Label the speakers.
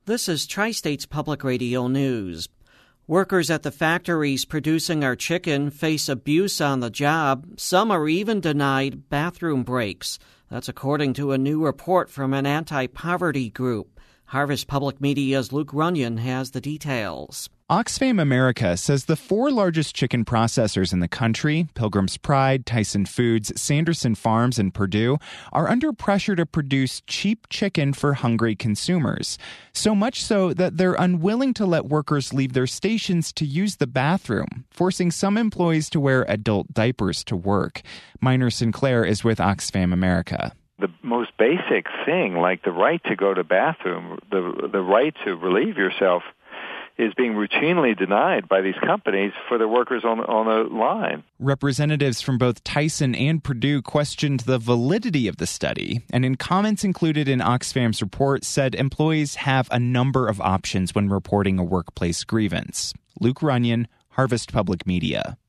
Speaker 1: This is Tri-States Public Radio News. Workers at the factories producing our chicken face abuse on the job. Some are even denied bathroom breaks. That's according to a new report from an anti-poverty group. Harvest Public Media's Luke Runyon has the details.
Speaker 2: Oxfam America says the 4 largest chicken processors in the country, Pilgrim's Pride, Tyson Foods, Sanderson Farms, and Perdue, are under pressure to produce cheap chicken for hungry consumers. So much so that they're unwilling to let workers leave their stations to use the bathroom, forcing some employees to wear adult diapers to work. Minor Sinclair is with Oxfam America.
Speaker 3: The most basic thing, like the right to go to bathroom, the right to relieve yourself, is being routinely denied by these companies for their workers on the line.
Speaker 2: Representatives from both Tyson and Perdue questioned the validity of the study, and in comments included in Oxfam's report said employees have a number of options when reporting a workplace grievance. Luke Runyon, Harvest Public Media.